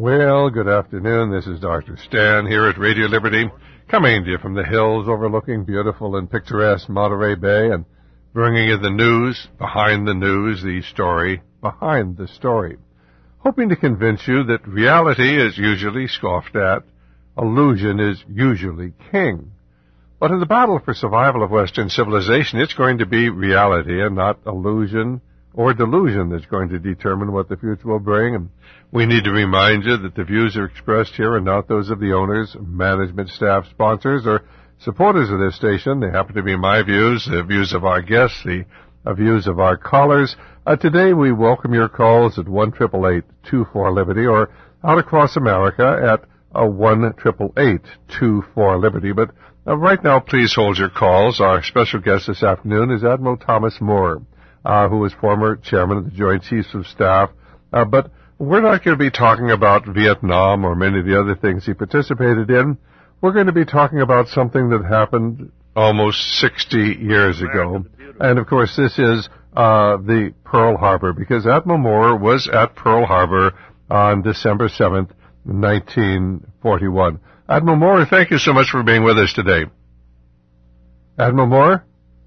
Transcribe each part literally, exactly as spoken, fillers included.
Well, good afternoon. This is Doctor Stan here at Radio Liberty, coming to you from the hills overlooking beautiful and picturesque Monterey Bay and bringing you the news behind the news, the story behind the story, hoping to convince you that reality is usually scoffed at, illusion is usually king. But in the battle for survival of Western civilization, it's going to be reality and not illusion or delusion that's going to determine what the future will bring. And we need to remind you that the views are expressed here are not those of the owners, management, staff, sponsors, or supporters of this station. They happen to be my views, the views of our guests, the uh, views of our callers. Uh, today we welcome your calls at one eight eight eight, two four, Liberty or out across America at uh, one eight eight eight, two four, Liberty. But uh, right now, please hold your calls. Our special guest this afternoon is Admiral Thomas Moore, Uh, who was former chairman of the Joint Chiefs of Staff. Uh, but we're not going to be talking about Vietnam or many of the other things he participated in. We're going to be talking about something that happened almost sixty years ago. And, of course, this is uh, the Pearl Harbor, because Admiral Moore was at Pearl Harbor on December seventh, nineteen forty-one. Admiral Moore, thank you so much for being with us today. Admiral Moore?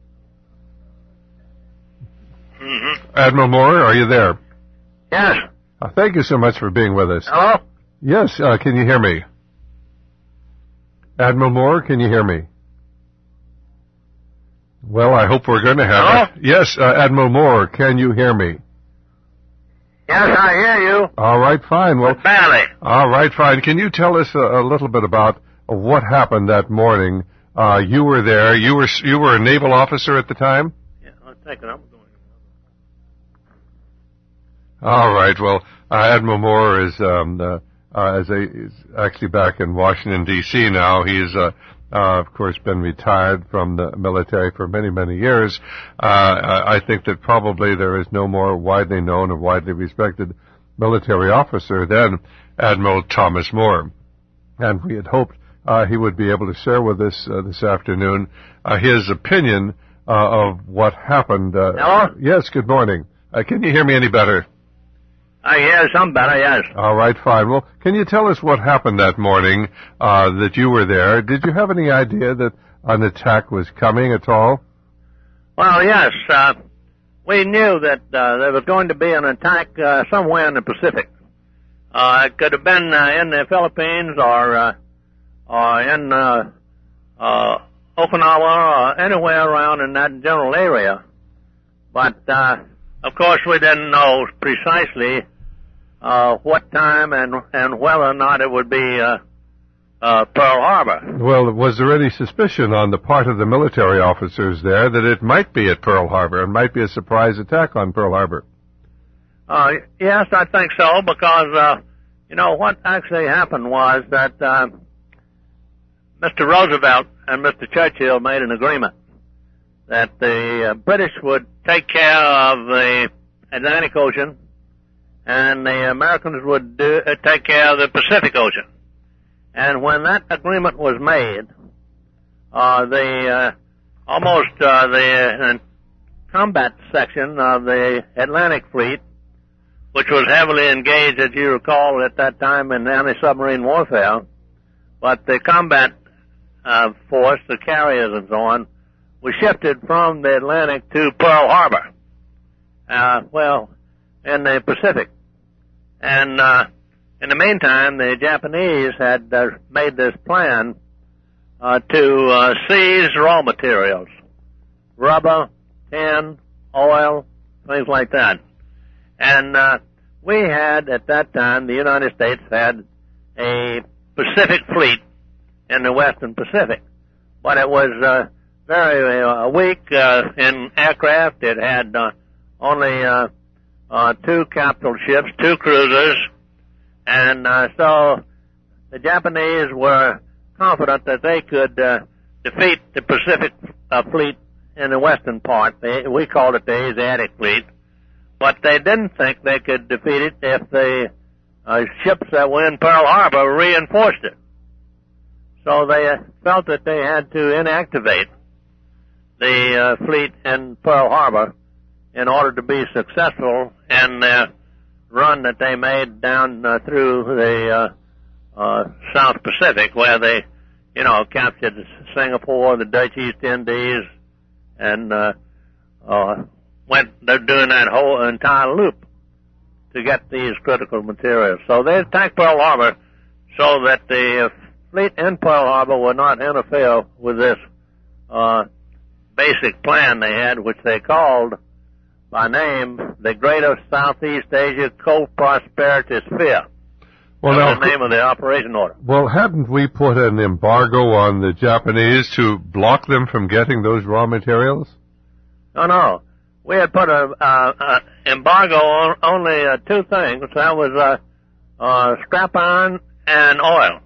Mm-hmm. Admiral Moore, are you there? Yes. Uh, thank you so much for being with us. Hello? Yes, uh, can you hear me? Admiral Moore, can you hear me? Well, I hope we're going to have... Hello? A... Yes, uh, Admiral Moore, can you hear me? Yes, I hear you. All right, fine. Well, but badly. All right, fine. Can you tell us a, a little bit about uh, what happened that morning? Uh, you were there. You were you were a naval officer at the time? Yeah, I'll take it up. All right. Well, uh, Admiral Moore is, um, uh, uh, as a, is actually back in Washington, D C now. He's, uh, uh, of course, been retired from the military for many, many years. Uh, I think that probably there is no more widely known or widely respected military officer than Admiral Thomas Moore. And we had hoped uh, he would be able to share with us uh, this afternoon uh, his opinion uh, of what happened. Uh, Hello? Yes, good morning. Uh, can you hear me any better? I hear some better, yes. All right, fine. Well, can you tell us what happened that morning uh, that you were there? Did you have any idea that an attack was coming at all? Well, yes. Uh, we knew that uh, there was going to be an attack uh, somewhere in the Pacific. Uh, it could have been uh, in the Philippines or, uh, or in uh, uh, Okinawa or anywhere around in that general area. But, uh, of course, we didn't know precisely Uh, what time and and whether or not it would be uh, uh, Pearl Harbor. Well, was there any suspicion on the part of the military officers there that it might be at Pearl Harbor and might be a surprise attack on Pearl Harbor? Uh, yes, I think so, because, uh, you know, what actually happened was that uh, Mister Roosevelt and Mister Churchill made an agreement that the uh, British would take care of the Atlantic Ocean and the Americans would do, uh, take care of the Pacific Ocean. And when that agreement was made, uh, the, uh, almost, uh, the uh, combat section of the Atlantic Fleet, which was heavily engaged, as you recall, at that time in anti-submarine warfare, but the combat, uh, force, the carriers and so on, was shifted from the Atlantic to Pearl Harbor. Uh, well, in the Pacific. And uh, in the meantime, the Japanese had uh, made this plan uh, to uh, seize raw materials, rubber, tin, oil, things like that. And uh, we had, at that time, the United States had a Pacific fleet in the Western Pacific. But it was uh, very uh, weak uh, in aircraft. It had uh, only... Uh, Uh, two capital ships, two cruisers, and uh, so the Japanese were confident that they could uh, defeat the Pacific uh, fleet in the western part. They, we called it the Asiatic fleet, but they didn't think they could defeat it if the uh, ships that were in Pearl Harbor reinforced it. So they uh, felt that they had to inactivate the uh, fleet in Pearl Harbor in order to be successful in their run that they made down uh, through the uh, uh, South Pacific, where they, you know, captured Singapore, the Dutch East Indies, and uh, uh, went, they're doing that whole entire loop to get these critical materials. So they attacked Pearl Harbor so that the fleet in Pearl Harbor would not interfere with this uh, basic plan they had, which they called by name the Greater Southeast Asia Co-Prosperity Sphere. Well, That's now, the name of the operation order. Well, hadn't we put an embargo on the Japanese to block them from getting those raw materials? No, no. We had put a, uh, uh, embargo on only uh, two things. That was uh, uh, scrap iron and oil.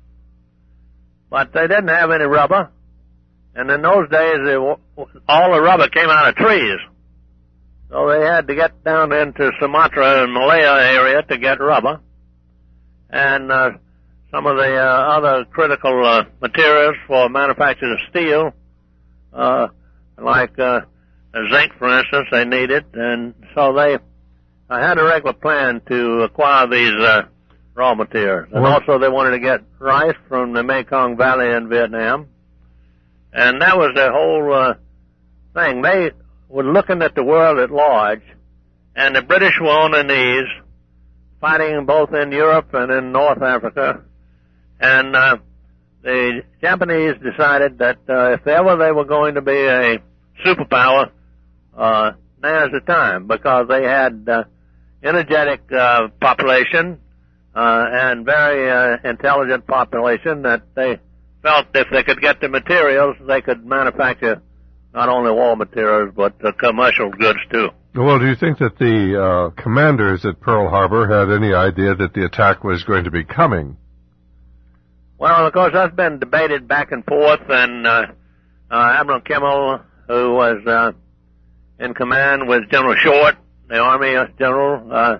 But they didn't have any rubber. And in those days, they, all the rubber came out of trees. So they had to get down into Sumatra and Malaya area to get rubber. And uh, some of the uh, other critical uh, materials for manufacture of steel, uh, like uh, zinc, for instance, they needed. And so they uh, had a regular plan to acquire these uh, raw materials. And well, also they wanted to get rice from the Mekong Valley in Vietnam. And that was the whole uh, thing. They were looking at the world at large, and the British were on their knees, fighting both in Europe and in North Africa. And uh, the Japanese decided that uh, if ever they were going to be a superpower, uh, now's the time, because they had uh, energetic uh, population uh, and very uh, intelligent population that they felt if they could get the materials, they could manufacture not only war materials, but uh, commercial goods, too. Well, do you think that the uh, commanders at Pearl Harbor had any idea that the attack was going to be coming? Well, of course, that's been debated back and forth, and uh, uh, Admiral Kimmel, who was uh, in command with General Short, the Army general, uh,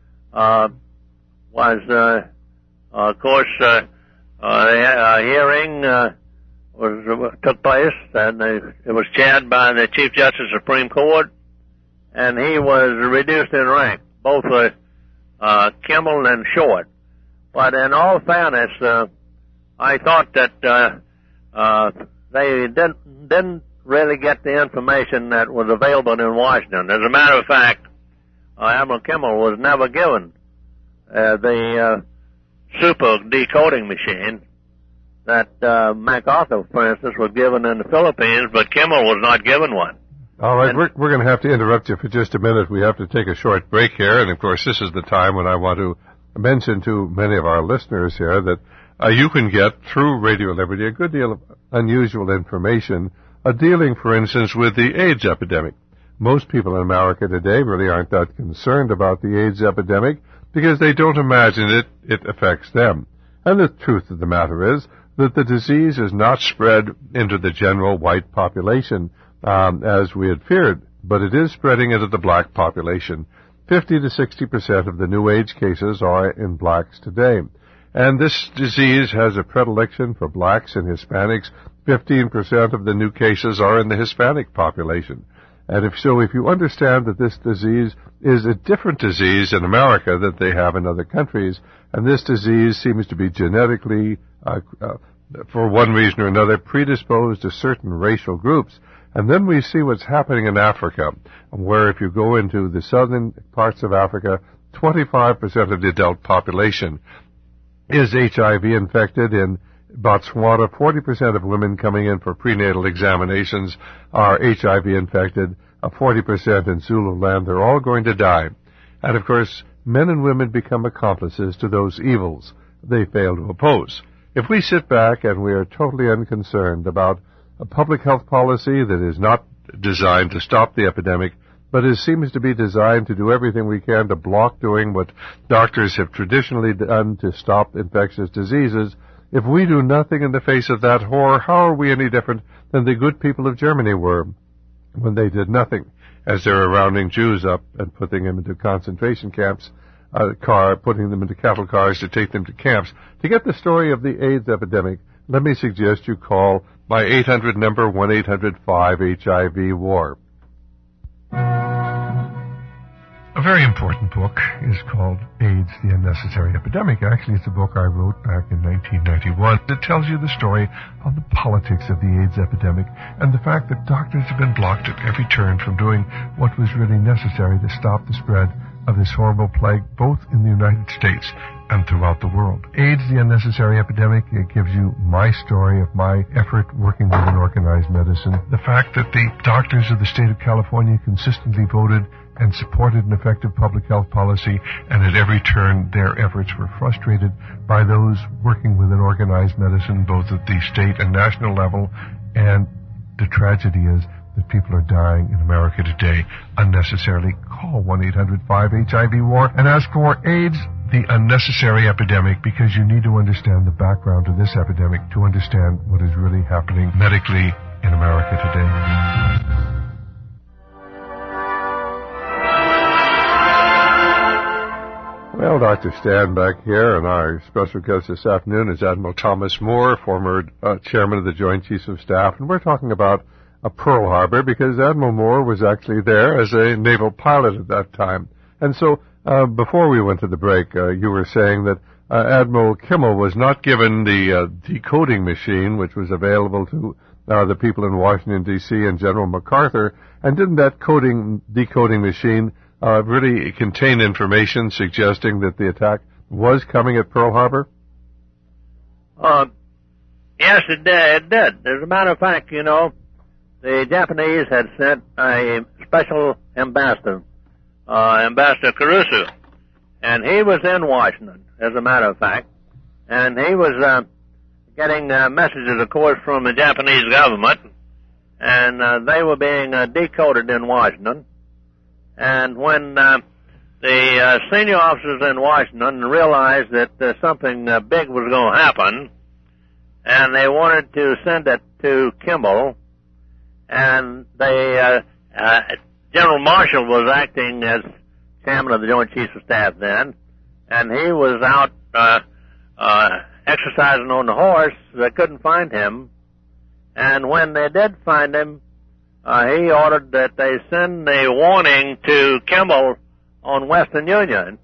uh, was, uh, uh, of course, uh, uh, the uh, hearing uh, was uh, took place, and they, it was chaired by the Chief Justice of the Supreme Court, and he was reduced in rank, both uh, uh, Kimmel and Short. But in all fairness, uh, I thought that uh, uh, they didn't, didn't really get the information that was available in Washington. As a matter of fact, uh, Admiral Kimmel was never given uh, the uh, super decoding machine that uh, MacArthur, for instance, was given in the Philippines, but Kimmel was not given one. All right, and, we're, we're going to have to interrupt you for just a minute. We have to take a short break here, and of course this is the time when I want to mention to many of our listeners here that uh, you can get through Radio Liberty a good deal of unusual information, uh, dealing, for instance, with the AIDS epidemic. Most people in America today really aren't that concerned about the AIDS epidemic because they don't imagine it, it affects them. And the truth of the matter is that the disease is not spread into the general white population um, as we had feared, but it is spreading into the black population. fifty to sixty percent of the new AIDS cases are in blacks today. And this disease has a predilection for blacks and Hispanics. fifteen percent of the new cases are in the Hispanic population. And if so, if you understand that this disease is a different disease in America that they have in other countries, and this disease seems to be genetically, uh, uh, for one reason or another, predisposed to certain racial groups, and then we see what's happening in Africa, where if you go into the southern parts of Africa, twenty-five percent of the adult population is H I V infected. In Botswana, forty percent of women coming in for prenatal examinations are H I V infected, uh, forty percent in Zululand. They're all going to die. And of course, men and women become accomplices to those evils they fail to oppose. If we sit back and we are totally unconcerned about a public health policy that is not designed to stop the epidemic, but it seems to be designed to do everything we can to block doing what doctors have traditionally done to stop infectious diseases, if we do nothing in the face of that horror, how are we any different than the good people of Germany were when they did nothing, as they were rounding Jews up and putting them into concentration camps, uh, car, putting them into cattle cars to take them to camps? To get the story of the AIDS epidemic, let me suggest you call my eight hundred number, one eight hundred five H I V war. A very important book is called AIDS, the Unnecessary Epidemic. Actually, it's a book I wrote back in nineteen ninety-one. It tells you the story of the politics of the AIDS epidemic and the fact that doctors have been blocked at every turn from doing what was really necessary to stop the spread of this horrible plague, both in the United States and throughout the world. AIDS, the Unnecessary Epidemic, it gives you my story of my effort working with an organized medicine. The fact that the doctors of the state of California consistently voted and supported an effective public health policy, and at every turn their efforts were frustrated by those working with an organized medicine, both at the state and national level. And the tragedy is that people are dying in America today unnecessarily. Call one eight hundred five H I V war and ask for AIDS, the Unnecessary Epidemic, because you need to understand the background to this epidemic to understand what is really happening medically in America today. Well, Doctor Stan back here, and our special guest this afternoon is Admiral Thomas Moore, former uh, chairman of the Joint Chiefs of Staff, and we're talking about uh, Pearl Harbor because Admiral Moore was actually there as a naval pilot at that time. And so, uh, before we went to the break, uh, you were saying that uh, Admiral Kimmel was not given the uh, decoding machine, which was available to uh, the people in Washington, D C and General MacArthur, and didn't that coding decoding machine Uh, really contained information suggesting that the attack was coming at Pearl Harbor? Uh, yes, it did. It did. As a matter of fact, you know, the Japanese had sent a special ambassador, uh, Ambassador Kurusu, and he was in Washington, as a matter of fact, and he was uh, getting uh, messages, of course, from the Japanese government, and uh, they were being uh, decoded in Washington. And when uh, the uh, senior officers in Washington realized that uh, something uh, big was going to happen, and they wanted to send it to Kimball, and they uh, uh, General Marshall was acting as chairman of the Joint Chiefs of Staff then, and he was out uh, uh, exercising on the horse. They couldn't find him, and when they did find him, Uh, he ordered that they send the warning to Kimball on Western Union.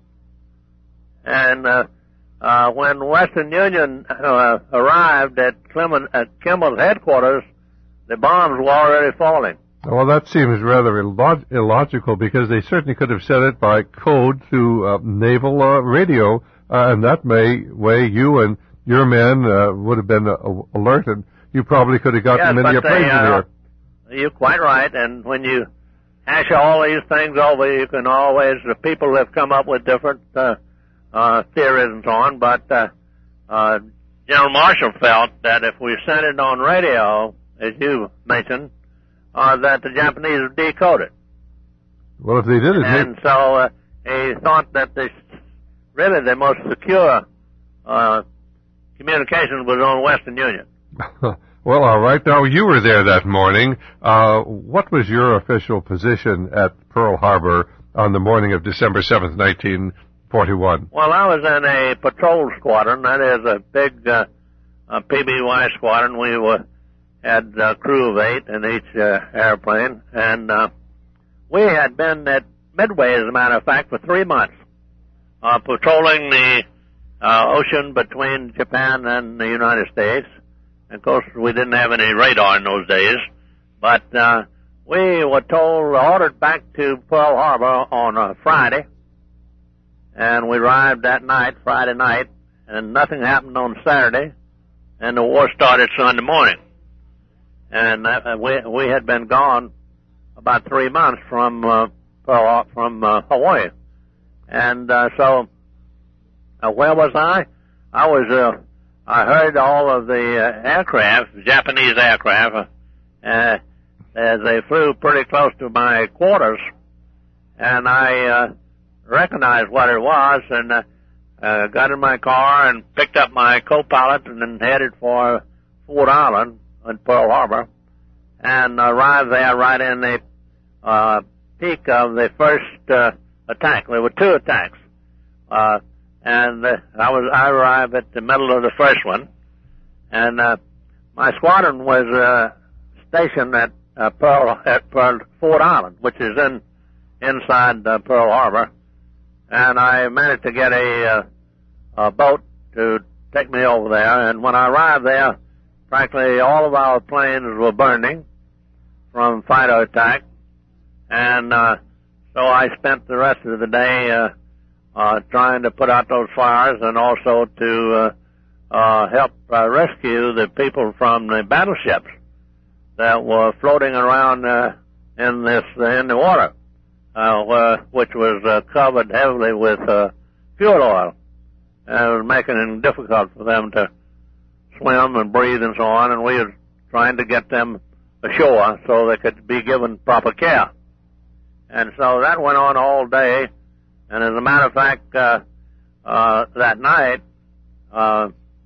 And uh, uh, when Western Union uh, arrived at, Clement, at Kimball's headquarters, the bombs were already falling. Well, that seems rather illog- illogical because they certainly could have sent it by code to uh, naval uh, radio, uh, and that may way you and your men uh, would have been uh, alerted. You probably could have gotten yes, many a plane in here. You're quite right, and when you hash all these things over, you can always, the people have come up with different uh, uh, theories and so on, but uh, uh, General Marshall felt that if we sent it on radio, as you mentioned, uh, that the Japanese would decode it. Well, if they did it... And they... so uh, he thought that the, really the most secure uh, communications was on Western Union. Well, all right. Now, you were there that morning. Uh, what was your official position at Pearl Harbor on the morning of December seventh, nineteen forty-one? Well, I was in a patrol squadron. That is a big uh, a P B Y squadron. We were, had a crew of eight in each uh, airplane. And uh, we had been at Midway, as a matter of fact, for three months, uh, patrolling the uh, ocean between Japan and the United States. Of course, we didn't have any radar in those days, but uh, we were told, ordered back to Pearl Harbor on a Friday, and we arrived that night, Friday night, and nothing happened on Saturday, and the war started Sunday morning. And uh, we we had been gone about three months from uh, Pearl, from uh, Hawaii, and uh, so uh, where was I? I was. Uh, I heard all of the uh, aircraft, Japanese aircraft, uh, as they flew pretty close to my quarters, and I uh, recognized what it was, and uh, uh, got in my car and picked up my co-pilot and then headed for Ford Island in Pearl Harbor, and arrived there right in the uh, peak of the first uh, attack. There were two attacks. Uh, And uh, I was I arrived at the middle of the first one, and uh, my squadron was uh, stationed at uh, Pearl at Pearl, Ford Island, which is in inside uh, Pearl Harbor, and I managed to get a, uh, a boat to take me over there. And when I arrived there, practically all of our planes were burning from fighter attack, and uh, so I spent the rest of the day uh, uh, trying to put out those fires and also to uh, uh, help uh, rescue the people from the battleships that were floating around uh, in this uh, in the water, uh, where, which was uh, covered heavily with uh, fuel oil, and it was making it difficult for them to swim and breathe and so on. And we were trying to get them ashore so they could be given proper care. And so that went on all day. And as a matter of fact, uh, uh, that night, uh,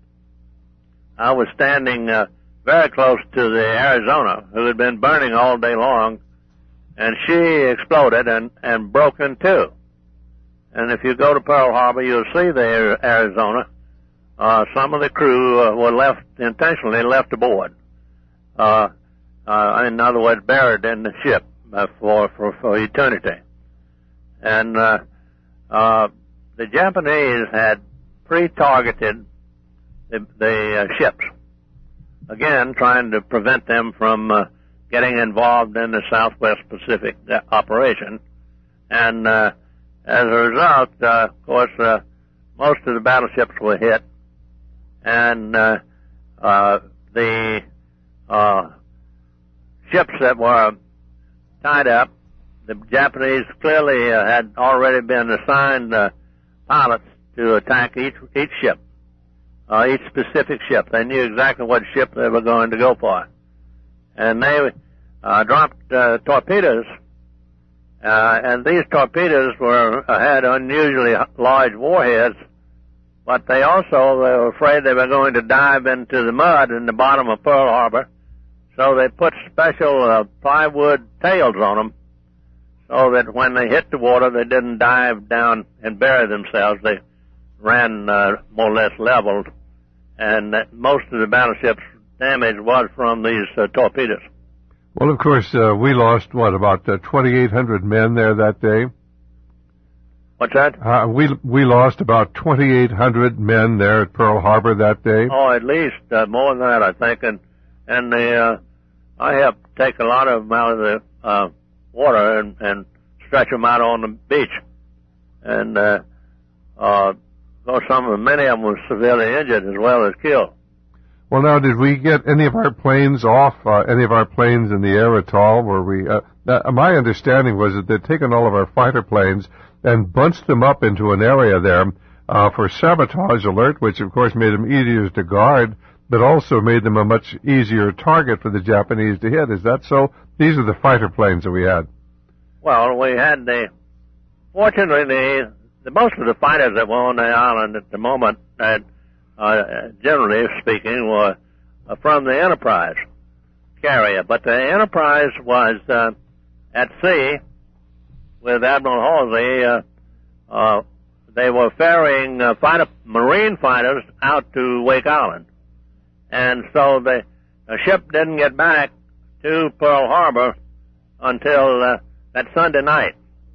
I was standing uh, very close to the Arizona, who had been burning all day long, and she exploded and, and broke in two. And if you go to Pearl Harbor, you'll see the Arizona. Uh, some of the crew uh, were left, intentionally left aboard. Uh, uh, in other words, buried in the ship uh, for, for, for eternity. And, uh, uh, the Japanese had pre-targeted the, the uh, ships. Again, trying to prevent them from uh, getting involved in the Southwest Pacific uh, operation. And uh, as a result, uh, of course, uh, most of the battleships were hit. And uh, uh, the uh, ships that were tied up, the Japanese clearly uh, had already been assigned uh, pilots to attack each each ship. Uh, each specific ship. They knew exactly what ship they were going to go for. And they uh, dropped uh, torpedoes, uh, and these torpedoes were uh, had unusually large warheads, but they also they were afraid they were going to dive into the mud in the bottom of Pearl Harbor, so they put special uh, plywood tails on them so that when they hit the water, they didn't dive down and bury themselves. They ran uh, more or less leveled, and that most of the battleship's damage was from these uh, torpedoes. Well, of course, uh, we lost, what, about uh, twenty-eight hundred men there that day? What's that? Uh, we we lost about twenty-eight hundred men there at Pearl Harbor that day? Oh, at least uh, more than that, I think. And, and the, uh, I helped take a lot of them out of the uh, water and, and stretch them out on the beach. And uh, uh, though some of them, many of them were severely injured as well as killed. Well, now, did we get any of our planes off, uh, any of our planes in the air at all? Were we, uh, uh, my understanding was that they'd taken all of our fighter planes and bunched them up into an area there uh, for sabotage alert, which of course made them easier to guard, but also made them a much easier target for the Japanese to hit. Is that so? These are the fighter planes that we had. Well, we had the, fortunately, the, the most of the fighters that were on the island at the moment, uh, uh, generally speaking, were uh, from the Enterprise carrier. But the Enterprise was uh, at sea with Admiral Halsey. Uh, uh, they were ferrying uh, fighter, marine fighters out to Wake Island. And so the, the ship didn't get back to Pearl Harbor until uh, that Sunday night.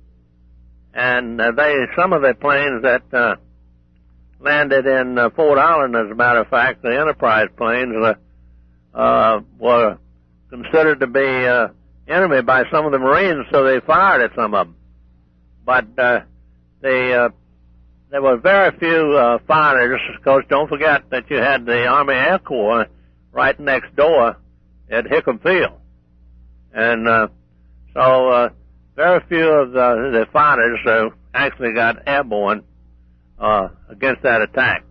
And uh, they, some of the planes that uh, landed in uh, Fort Island, as a matter of fact, the Enterprise planes uh, uh, were considered to be uh, enemy by some of the Marines, so they fired at some of them. But uh, they, uh, there were very few uh, fighters. Of course, don't forget that you had the Army Air Corps right next door at Hickam Field. And uh, so uh, very few of the, the fighters uh, actually got airborne uh, against that attack.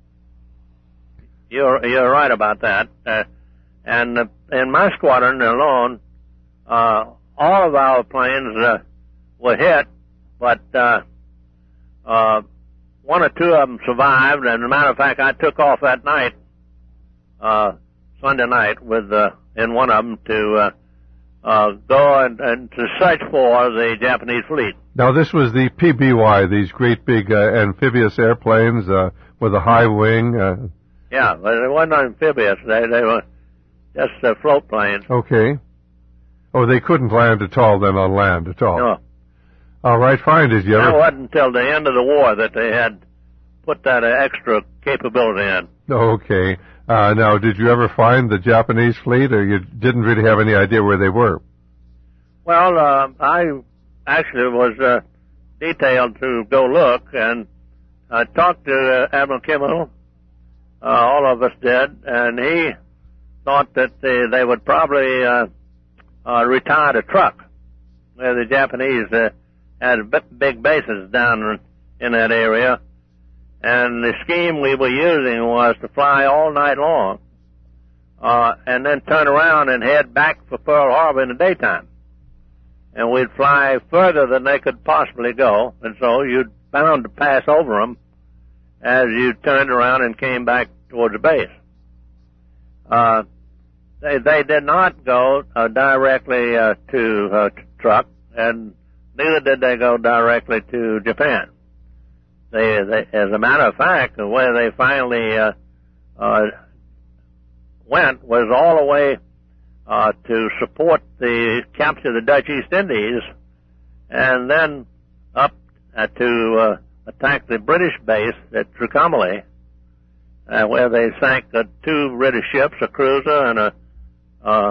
You're, you're right about that. Uh, and uh, in my squadron alone, uh, all of our planes uh, were hit, but uh, uh, one or two of them survived. And as a matter of fact, I took off that night, uh, Sunday night, with uh, in one of them to uh, uh, go and, and to search for the Japanese fleet. Now, this was the P B Y, these great big uh, amphibious airplanes uh, with a high wing. Uh... Yeah, but they weren't amphibious. They, they were just uh, float planes. Okay. Oh, they couldn't land at all then on land at all? No. All right, fine. Did you ever... That wasn't until the end of the war that they had put that uh, extra capability in. Okay. Uh, now, did you ever find the Japanese fleet, or you didn't really have any idea where they were? Well, uh, I actually was uh, detailed to go look, and I talked to uh, Admiral Kimmel. Uh, all of us did, and he thought that they, they would probably uh, uh, retire the truck, where the Japanese uh, had b- big bases down in that area. And the scheme we were using was to fly all night long, uh, and then turn around and head back for Pearl Harbor in the daytime. And we'd fly further than they could possibly go, and so you'd bound to pass over them as you turned around and came back towards the base. Uh, they, they did not go uh, directly uh, to uh, Truk, and neither did they go directly to Japan. They, they, as a matter of fact, the way they finally uh, uh, went was all the way uh, to support the capture of the Dutch East Indies, and then up uh, to uh, attack the British base at Trincomalee, uh, where they sank uh, two British ships, a cruiser and a uh,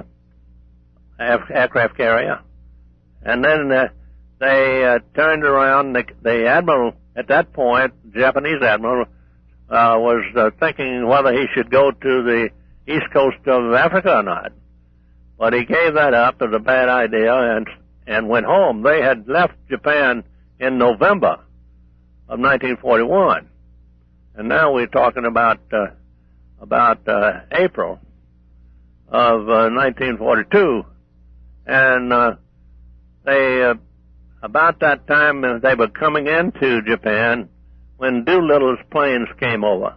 aircraft carrier. And then uh, they uh, turned around. The, the admiral at that point, the Japanese admiral, uh, was uh, thinking whether he should go to the east coast of Africa or not. But he gave that up as a bad idea and and went home. They had left Japan in November of nineteen forty-one, and now we're talking about uh, about uh, April of uh, nineteen forty-two, and uh, they uh, about that time uh, they were coming into Japan when Doolittle's planes came over,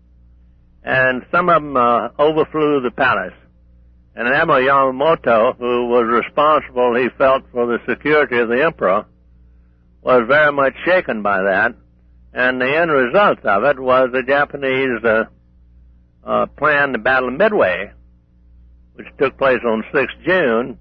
and some of them uh, overflew the palace. And Admiral Yamamoto, who was responsible, he felt, for the security of the emperor, was very much shaken by that. And the end result of it was the Japanese uh, uh, planned the Battle of Midway, which took place on the sixth of June,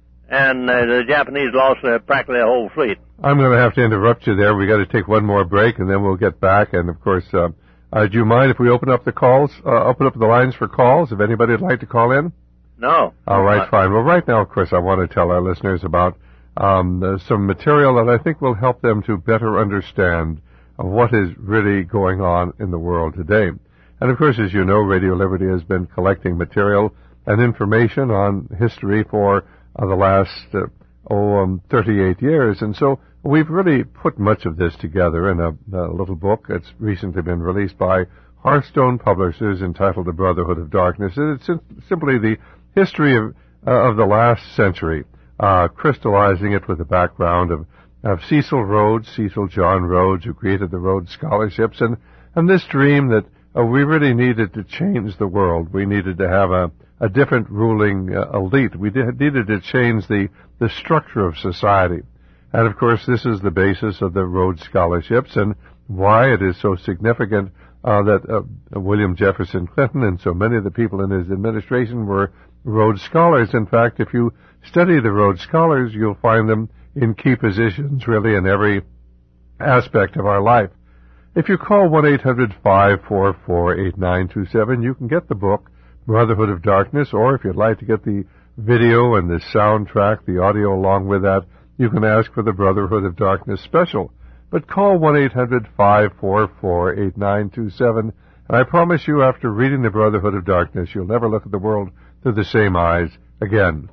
and uh, the Japanese lost uh, practically a whole fleet. I'm going to have to interrupt you there. We've got to take one more break, and then we'll get back. And, of course, uh, uh, do you mind if we open up the calls, uh, open up the lines for calls, if anybody would like to call in? No. All right, not. Fine. Well, right now, of course, I want to tell our listeners about um, uh, some material that I think will help them to better understand uh, what is really going on in the world today. And, of course, as you know, Radio Liberty has been collecting material and information on history for uh, the last, uh, oh, um, thirty-eight years. And so we've really put much of this together in a, a little book that's recently been released by Hearthstone Publishers entitled The Brotherhood of Darkness. And it's simply the history of, uh, of the last century, uh, crystallizing it with the background of, of Cecil Rhodes, Cecil John Rhodes, who created the Rhodes Scholarships, and, and this dream that uh, we really needed to change the world. We needed to have a, a different ruling uh, elite. We did, needed to change the, the structure of society. And, of course, this is the basis of the Rhodes Scholarships and why it is so significant uh, that uh, William Jefferson Clinton and so many of the people in his administration were Rhodes Scholars. In fact, if you study the Rhodes Scholars, you'll find them in key positions really in every aspect of our life. If you call one eight hundred five four four eight nine two seven, you can get the book, Brotherhood of Darkness, or if you'd like to get the video and the soundtrack, the audio along with that, you can ask for the Brotherhood of Darkness special. But call one eight hundred five four four eight nine two seven, and I promise you, after reading the Brotherhood of Darkness, you'll never look at the world through the same eyes again.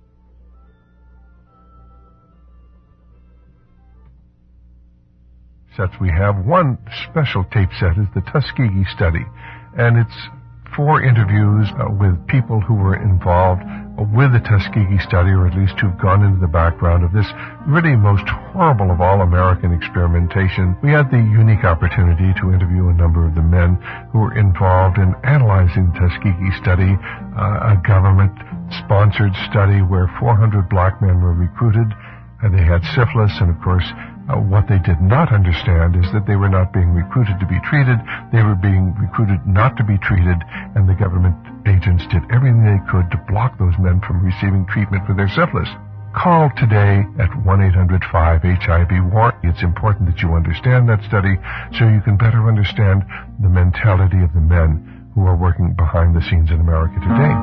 Sets we have. One special tape set is the Tuskegee Study, and it's four interviews uh, with people who were involved uh, with the Tuskegee Study, or at least who've gone into the background of this really most horrible of all American experimentation. We had the unique opportunity to interview a number of the men who were involved in analyzing the Tuskegee Study, uh, a government-sponsored study where four hundred black men were recruited, and they had syphilis, and of course, Uh, what they did not understand is that they were not being recruited to be treated. They were being recruited not to be treated, and the government agents did everything they could to block those men from receiving treatment for their syphilis. Call today at one eight hundred five H I V WAR. It's important that you understand that study so you can better understand the mentality of the men who are working behind the scenes in America today.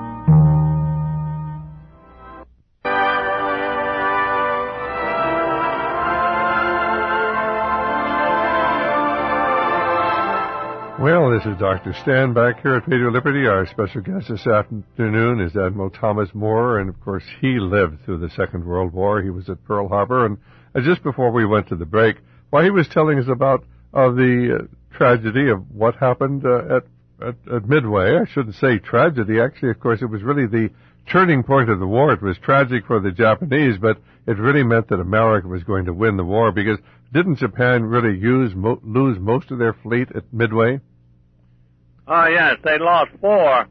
Well, this is Doctor Stan back here at Radio Liberty. Our special guest this afternoon is Admiral Thomas Moore, and of course he lived through the Second World War. He was at Pearl Harbor, and uh, just before we went to the break, while he was telling us about uh, the uh, tragedy of what happened uh, at, at, at Midway, I shouldn't say tragedy. Actually, of course, it was really the turning point of the war. It was tragic for the Japanese, but it really meant that America was going to win the war, because didn't Japan really use mo- lose most of their fleet at Midway? Oh, yes, they lost four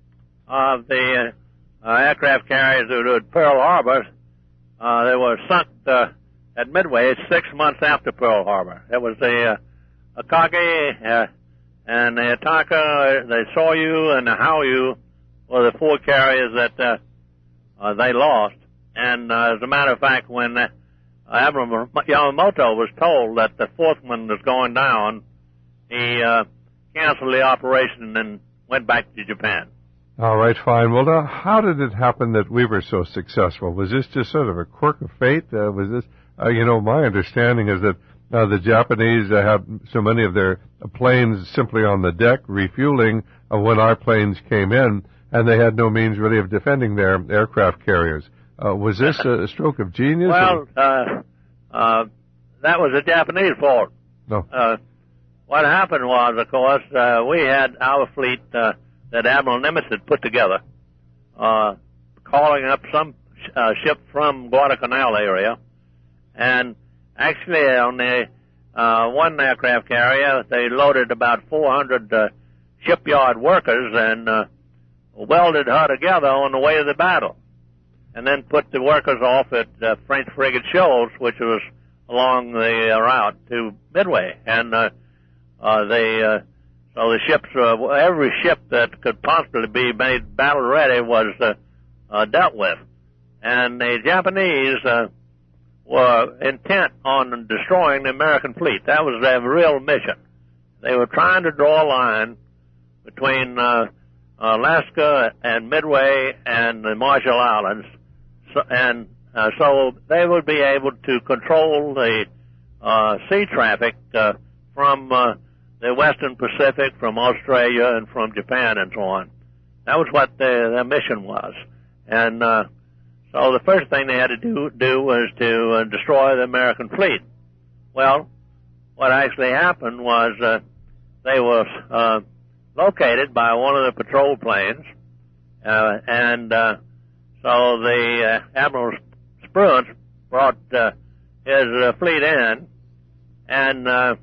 of the uh, aircraft carriers that were at Pearl Harbor. Uh, they were sunk uh, at Midway six months after Pearl Harbor. It was the uh, Akagi uh, and the Ataka, the Soryu, and the Haoyu were the four carriers that uh, uh, they lost. And uh, as a matter of fact, when uh, Admiral Yamamoto was told that the fourth one was going down, he uh, canceled the operation and went back to Japan. All right, fine. Well, now, how did it happen that we were so successful? Was this just sort of a quirk of fate? Uh, was this, uh, you know, my understanding is that uh, the Japanese uh, had so many of their planes simply on the deck refueling uh, when our planes came in, and they had no means really of defending their aircraft carriers. Uh, was this a stroke of genius? Well, uh, uh, that was the Japanese fault. No. Uh, What happened was, of course, uh, we had our fleet uh, that Admiral Nimitz had put together, uh, calling up some sh- uh, ship from Guadalcanal area, and actually on the uh, one aircraft carrier, they loaded about four hundred uh, shipyard workers and uh, welded her together on the way to the battle, and then put the workers off at uh, French frigate Shoals, which was along the uh, route to Midway, and uh, Uh, they, uh, so the ships, uh, every ship that could possibly be made battle ready was, uh, uh, dealt with. And the Japanese, uh, were intent on destroying the American fleet. That was their real mission. They were trying to draw a line between, uh, Alaska and Midway and the Marshall Islands. So, and, uh, so they would be able to control the, uh, sea traffic, uh, from, uh, the Western Pacific, from Australia, and from Japan, and so on. That was what their, their mission was. And uh, so the first thing they had to do, do was to uh, destroy the American fleet. Well, what actually happened was uh, they were uh, located by one of the patrol planes, uh, and uh, so the uh, Admiral Spruance brought uh, his uh, fleet in, and uh,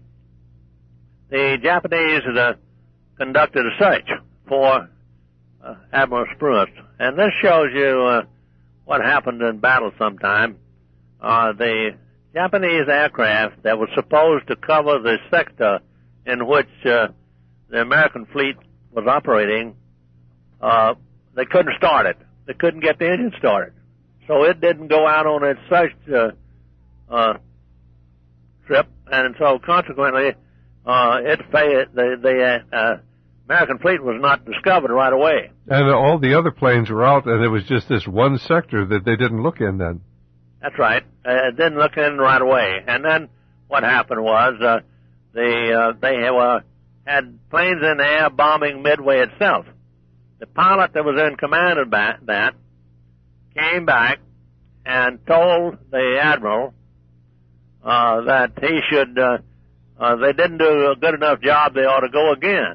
the Japanese uh, conducted a search for uh, Admiral Spruance. And this shows you uh, what happened in battle sometime. Uh, the Japanese aircraft that was supposed to cover the sector in which uh, the American fleet was operating, uh, they couldn't start it. They couldn't get the engine started. So it didn't go out on its search uh, uh, trip, and so consequently, Uh, it failed. The, the uh, American fleet was not discovered right away. And all the other planes were out, and it was just this one sector that they didn't look in then. That's right. Uh, didn't look in right away. And then what happened was uh, the uh, they uh, had planes in the air bombing Midway itself. The pilot that was in command of that, that came back and told the admiral uh, that he should. Uh, Uh, they didn't do a good enough job, they ought to go again.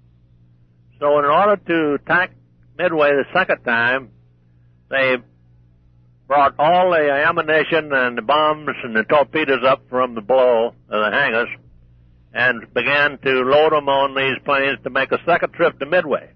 So in order to attack Midway the second time, they brought all the ammunition and the bombs and the torpedoes up from the below of the hangars and began to load them on these planes to make a second trip to Midway.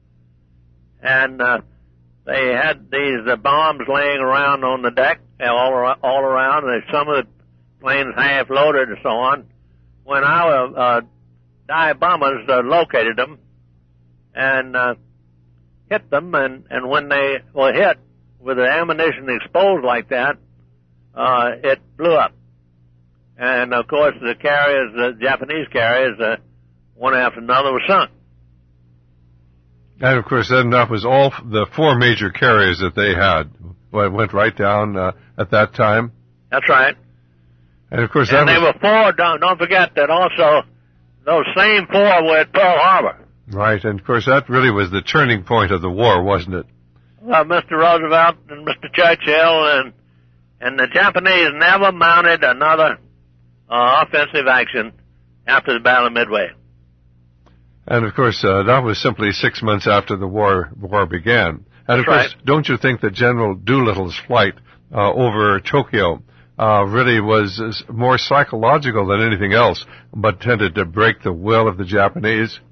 And uh, they had these uh, bombs laying around on the deck, all, all around, and some of the planes half loaded and so on. When our uh, dive bombers uh, located them and uh, hit them, and, and when they were hit, with the ammunition exposed like that, uh, it blew up. And, of course, the carriers, the Japanese carriers, uh, one after another were sunk. And, of course, then that was all the four major carriers that they had. Well, it went right down uh, at that time. That's right. And, of course, that and they was... were four, don't, don't forget that also those same four were at Pearl Harbor. Right, and, of course, that really was the turning point of the war, wasn't it? Well, Mister Roosevelt and Mister Churchill and, and the Japanese never mounted another uh, offensive action after the Battle of Midway. And, of course, uh, that was simply six months after the war war began. And, of That's course, right. don't you think that General Doolittle's flight uh, over Tokyo uh, really was more psychological than anything else, but tended to break the will of the Japanese?